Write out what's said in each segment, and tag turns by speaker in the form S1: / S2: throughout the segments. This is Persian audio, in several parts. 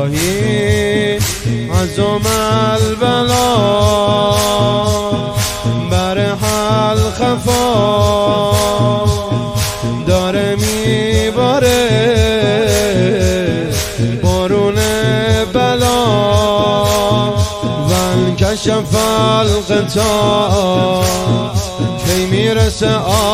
S1: الهی عظم البلا بر حل خفا داره میباره بارون بلا ول کشف الغطا کی میرسه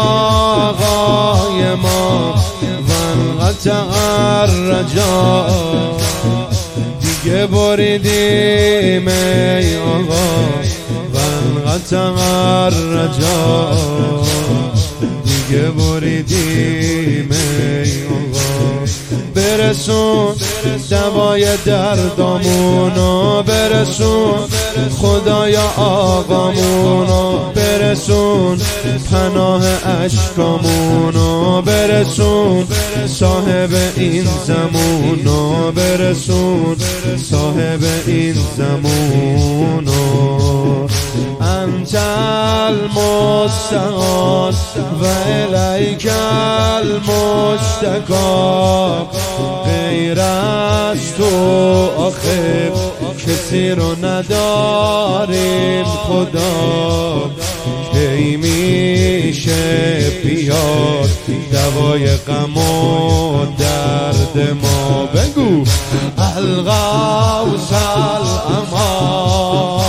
S1: آقای ما ونقطع الرجا دیگه بریدیم ای آقا ونقطع الرجا دیگه بریدیم ای آقا برسون دوای دردامونو برسون خدایا آقامونو برسون پناه اشکامونو برسون صاحب این زمونو برسون صاحب این زمونو انت المستعان و الیک المشتکا غیر از تو آخر کسی رو نداریم خدا کی میشه بیاد دوای غم و درد ما بگو الغوث الامان